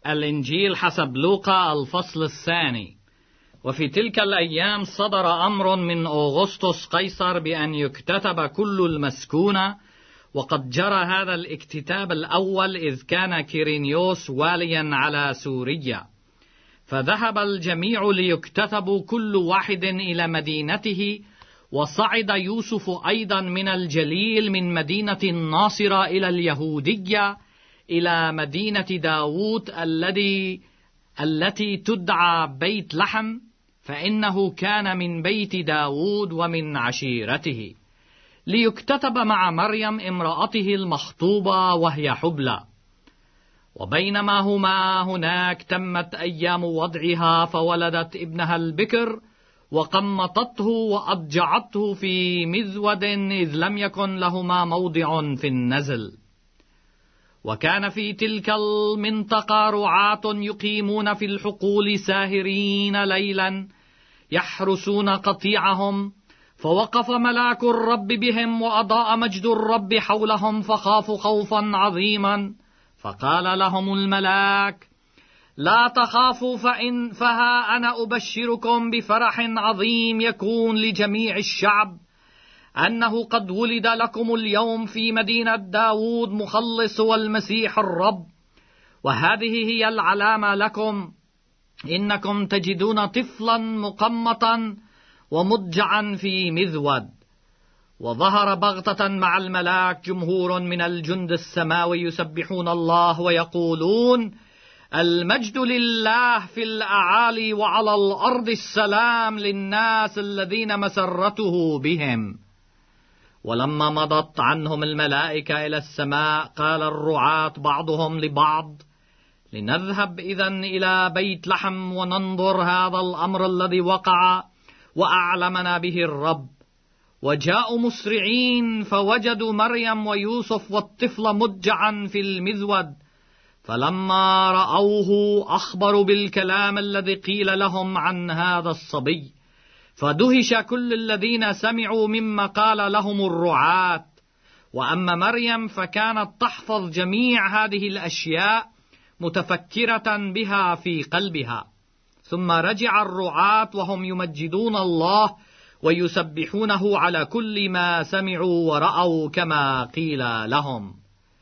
الإنجيل حسب لوقا الفصل 2. وفي تلك الأيام صدر أمر من أغسطس قيصر بأن يكتتب كل المسكونة، وقد جرى هذا الاكتتاب الأول إذ كان كيرينيوس واليا على سوريا. فذهب الجميع ليكتتبوا كل واحد إلى مدينته، وصعد يوسف أيضا من الجليل من مدينة الناصرة إلى اليهودية إلى مدينة داوود التي تدعى بيت لحم، فإنه كان من بيت داوود ومن عشيرته، ليكتتب مع مريم امرأته المخطوبة وهي حبلى. وبينما هما هناك تمت أيام وضعها، فولدت ابنها البكر، وقمطته وأضجعته في مذود إذ لم يكن لهما موضع في النزل. وكان في تلك المنطقة رعاة يقيمون في الحقول ساهرين ليلا يحرسون قطيعهم، فوقف ملاك الرب بهم وأضاء مجد الرب حولهم، فخافوا خوفا عظيما. فقال لهم الملاك: لا تخافوا، فها أنا أبشركم بفرح عظيم يكون لجميع الشعب، أنه قد ولد لكم اليوم في مدينة داود مخلص والمسيح الرب. وهذه هي العلامة لكم: إنكم تجدون طفلا مقمطا ومضجعا في مذود. وظهر بغتة مع الملاك جمهور من الجند السماوي يسبحون الله ويقولون: المجد لله في الأعالي، وعلى الأرض السلام للناس الذين مسرته بهم. ولما مضت عنهم الملائكة إلى السماء، قال الرعاة بعضهم لبعض: لنذهب إذن إلى بيت لحم وننظر هذا الأمر الذي وقع وأعلمنا به الرب. وجاءوا مسرعين، فوجدوا مريم ويوسف والطفل مضجعا في المذود. فلما رأوه أخبروا بالكلام الذي قيل لهم عن هذا الصبي. فدهش كل الذين سمعوا مما قال لهم الرعاة. وأما مريم فكانت تحفظ جميع هذه الأشياء متفكرة بها في قلبها. ثم رجع الرعاة وهم يمجدون الله ويسبحونه على كل ما سمعوا ورأوا كما قيل لهم.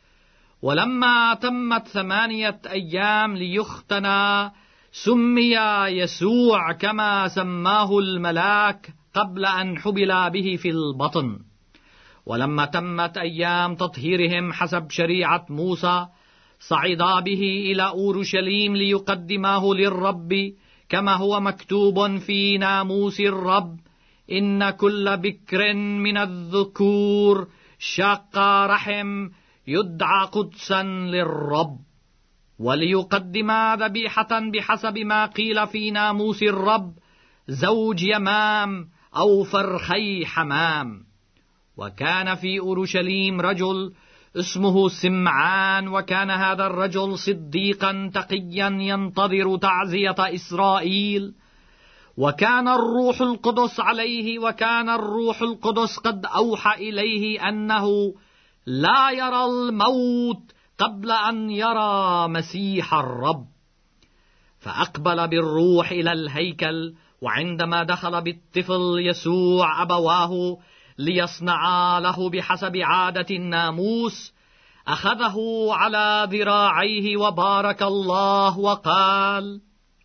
ولما تمت 8 أيام ليختنى، سمي يسوع كما سماه الملاك قبل أن حبل به في البطن. ولما تمت أيام تطهيرهم حسب شريعة موسى، صعدا به إلى أورشليم ليقدماه للرب، كما هو مكتوب في ناموس الرب: إن كل بكر من الذكور شاق رحم يدعى قدسا للرب. وليقدم ذبيحة بحسب ما قيل في ناموس الرب: زوج يمام أو فرخي حمام. وكان في أورشليم رجل اسمه سمعان، وكان هذا الرجل صديقا تقيا ينتظر تعزية إسرائيل. وكان الروح القدس عليه، وكان الروح القدس قد أوحى إليه أنه لا يرى الموت قبل أن يرى مسيح الرب. فأقبل بالروح إلى الهيكل، وعندما دخل بالطفل يسوع أبواه ليصنعا له بحسب عادة الناموس، أخذه على ذراعيه وبارك الله وقال: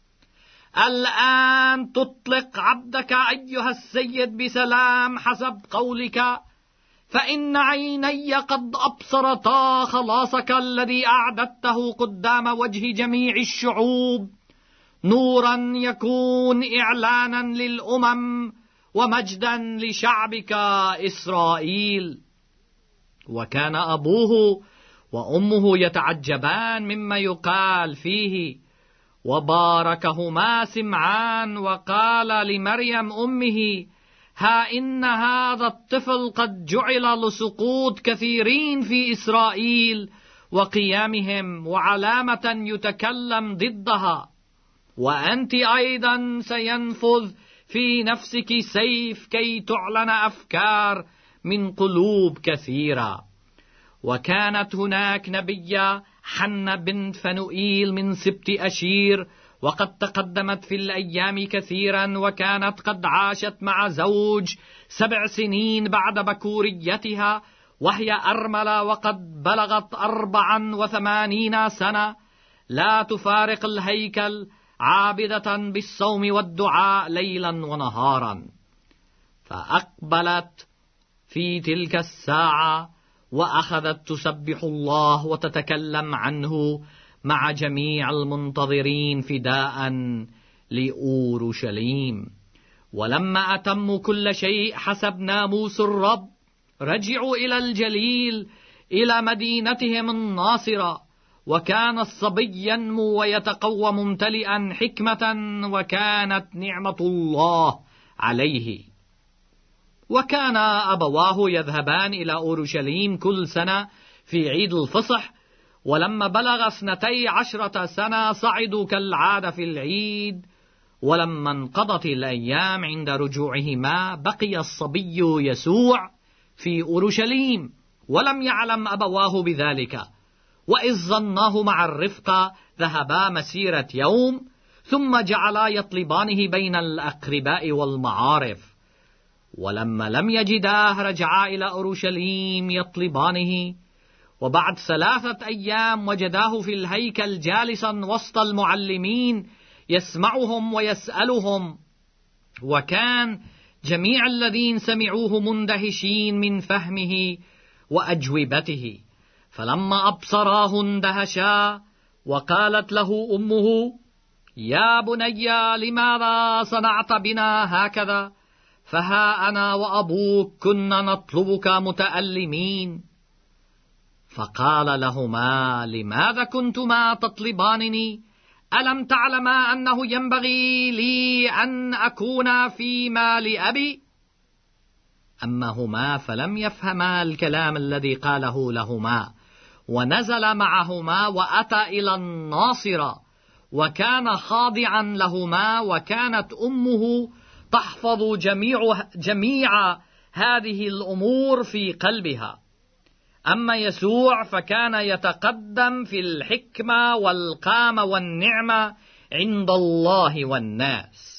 الآن تطلق عبدك أيها السيد بسلام حسب قولك، فإن عيني قد أبصرتا خلاصك الذي أعددته قدام وجه جميع الشعوب، نورا يكون إعلانا للأمم ومجدا لشعبك إسرائيل. وكان أبوه وأمه يتعجبان مما يقال فيه. وباركهما سمعان وقال لمريم أمه: ها إن هذا الطفل قد جعل لسقوط كثيرين في إسرائيل وقيامهم وعلامة يتكلم ضدها، وأنت أيضا سينفذ في نفسك سيف كي تعلن أفكار من قلوب كثيرة. وكانت هناك نبية حنة بنت فنوئيل من سبط أشير، وقد تقدمت في الأيام كثيرا، وكانت قد عاشت مع زوج 7 سنين بعد بكوريتها، وهي أرملة وقد بلغت 84 سنة، لا تفارق الهيكل، عابدة بالصوم والدعاء ليلا ونهارا. فأقبلت في تلك الساعة وأخذت تسبح الله وتتكلم عنه مع جميع المنتظرين فداء لأورشليم. ولما أتموا كل شيء حسب ناموس الرب رجعوا إلى الجليل إلى مدينتهم الناصرة، وكان الصبي ينمو ويتقوى ممتلئا حكمة، وكانت نعمة الله عليه. وكان أبواه يذهبان إلى أورشليم كل سنة في عيد الفصح، ولما بلغ 12 سنة صعدوا كالعادة في العيد. ولما انقضت الأيام عند رجوعهما بقي الصبي يسوع في أورشليم، ولم يعلم أبواه بذلك. وإذ ظناه مع الرفقة ذهبا مسيرة يوم، ثم جعلا يطلبانه بين الأقرباء والمعارف. ولما لم يجداه رجعا إلى أورشليم يطلبانه. وبعد 3 أيام وجداه في الهيكل جالسا وسط المعلمين يسمعهم ويسألهم، وكان جميع الذين سمعوه مندهشين من فهمه وأجوبته. فلما أبصراه اندهشا، وقالت له أمه: يا بني لماذا صنعت بنا هكذا؟ فها أنا وأبوك كنا نطلبك متألمين. فقال لهما: لماذا كنتما تطلبانني؟ ألم تعلما أنه ينبغي لي أن أكون في مال أبي؟ أما هما فلم يفهما الكلام الذي قاله لهما، ونزل معهما وأتى إلى الناصرة، وكان خاضعا لهما، وكانت أمه تحفظ جميع هذه الأمور في قلبها. أما يسوع فكان يتقدم في الحكمة والقامة والنعمة عند الله والناس.